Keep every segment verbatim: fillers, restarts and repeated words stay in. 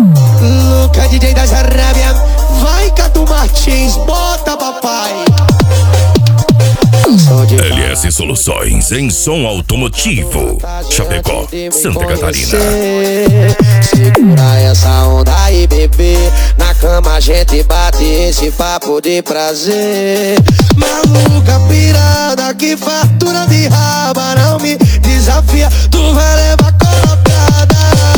Luca, D J das Arábia, vai Catu Martins, bota papai. L S Soluções em som automotivo, Chapecó, Santa Catarina. Segura essa onda aí, bebê. Na cama a gente bate esse papo de prazer. Maluca pirada, que fartura de raba. Não me desafia, tu vai levar colocada.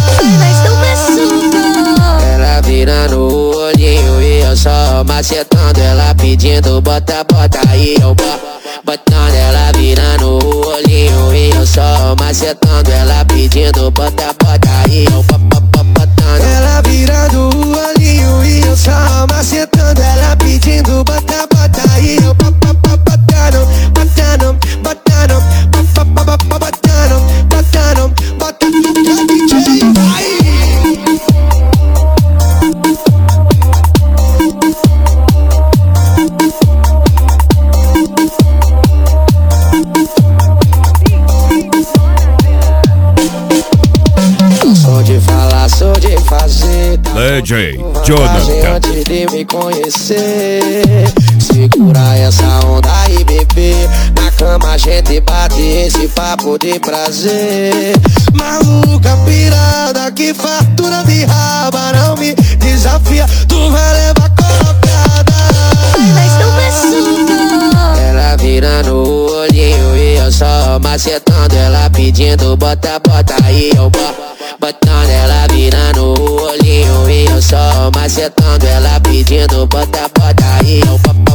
Ela vira no olhinho e eu só macetando. Ela pedindo bota, bota aí, eu boto. Botando ela vira no olhinho e eu só macetando. Ela pedindo bota, bota aí, eu botando. Ela vira no olhinho e eu só macetando. Ela pedindo bota, bota aí, eu botando, botando, botando, botando, botando, botando, D J vai. Sou de falar, sou de fazer. D J Jonathan. Antes de me conhecer, segura essa onda aí, bebê. Na cama a gente bate esse papo de prazer. Maluca pirada, que fartura de raba. Não me desafia, tu vai levar colocada. Ela vira no olhinho e eu só macetando. Ela pedindo bota, bota aí, eu boto. Botando ela vira no olhinho e eu só macetando. Ela pedindo bota, bota aí, eu